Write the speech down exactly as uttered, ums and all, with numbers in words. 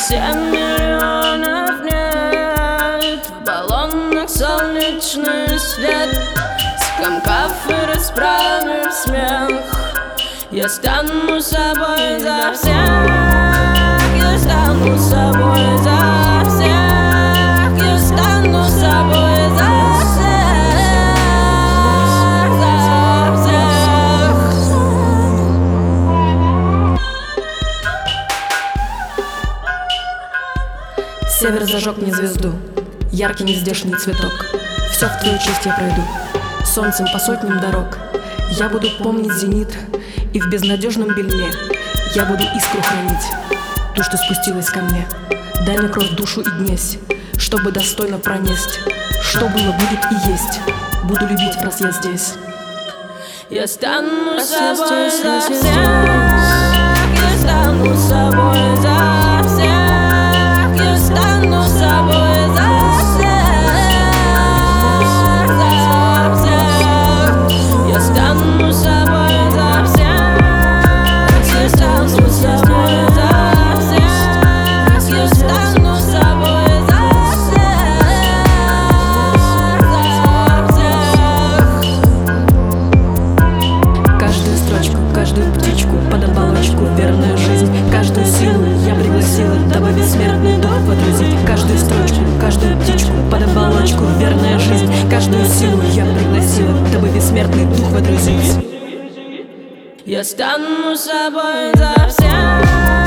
Семь миллионов нет, в баллонах солнечный свет, скомкав и расправив смех. Я стану собой за всех, я стану собой за всех, я стану собой за всех, за всех. Север зажег мне звезду, яркий нездешний цветок. Все в твою честь я пройду, солнцем по сотням дорог. Я буду помнить зенит, и в безнадежном бельме я буду искру хранить, ту, что спустилась ко мне. Дай мне кровь, душу и днесь, чтобы достойно пронесть. Что было, будет и есть. Буду любить, раз я здесь. Я стану собой за всех, я стану собой за всех, я стану собой за всех, за всех. Я стану собой за всех, я стану собой за всех, я стану собой за всех, за всех. Каждую строчку, каждую птичку под оболочку верная жизнь. Каждую силу я пригласила, дабы бессмертный дух водрузить. Каждую строчку, каждую птичку под оболочку верная жизнь. Каждую силу я пригласила, дабы бессмертный дух водрузить. Я стану собой за всех.